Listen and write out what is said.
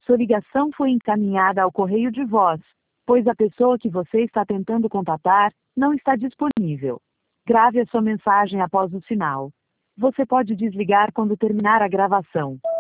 Sua ligação foi encaminhada ao correio de voz, pois a pessoa que você está tentando contatar não está disponível. Grave a sua mensagem após o sinal. Você pode desligar quando terminar a gravação.